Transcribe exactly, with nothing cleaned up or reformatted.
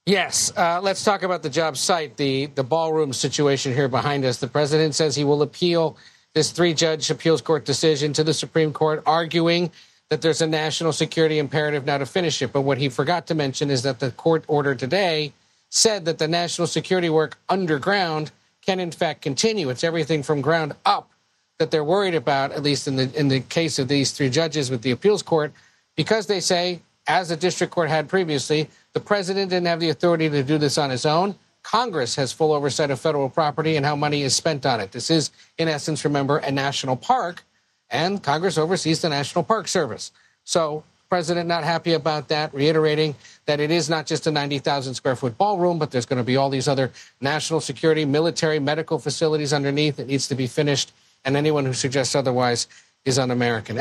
Yes. Uh, let's talk about the job site, the, the ballroom situation here behind us. The president says he will appeal this three-judge appeals court decision to the Supreme Court, arguing that there's a national security imperative now to finish it. But what he forgot to mention is that the court order today said that the national security work underground can, in fact, continue. It's everything from ground up that they're worried about, at least in the in the case of these three judges with the appeals court, because they say, as the district court had previously, the president didn't have the authority to do this on his own. Congress has full oversight of federal property and how money is spent on it. This is, in essence, remember, a national park, and Congress oversees the National Park Service. So, president not happy about that, reiterating that it is not just a ninety thousand square foot ballroom, but there's going to be all these other national security, military, medical facilities underneath. It needs to be finished, and anyone who suggests otherwise is un-American.